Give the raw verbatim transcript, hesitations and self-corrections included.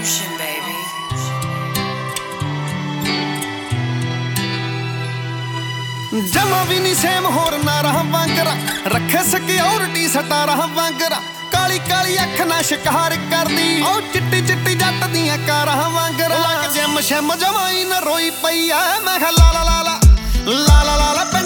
Fusion, baby. ਜਮਾ ਵੀ ਨੀ same ਹੋਰ ਨਾ ਰਹਾ ਵਾਂਗਰਾ ਰੱਖੇ ਸਿਕਿਉਰਿਟੀ ਸਟਾਰਾ ਵਾਂਗਰਾ ਕਾਲੀ ਕਾਲੀ ਅੱਖ ਨਾ ਸ਼ਿਕਾਰ ਕਰਦੀ ਉਹ ਚਿੱਟੀ ਚਿੱਟੀ ਜੱਟ ਦੀਆਂ ਕਾਰਾਂ ਵਾਂਗਰਾ ਲੱਗ ਜਿਮ ਸ਼ਿਮ ਜਮਾਈ ਨਾ ਰੋਈ ਪਈ ਐ ਮੈਂ ਕਿਹਾ ਲਾ ਲਾ ਲਾ ਲਾ ਲਾ ਲਾ ਲਾ